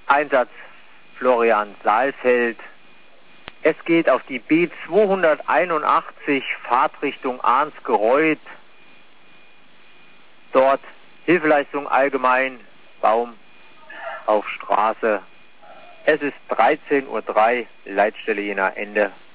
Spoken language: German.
Einsatz Florian Saalfeld. Es geht auf die B281 Fahrtrichtung Arnsgereuth. Dort Hilfeleistung allgemein, Baum auf Straße. Es ist 13:03 Uhr, Leitstelle Jena, Ende.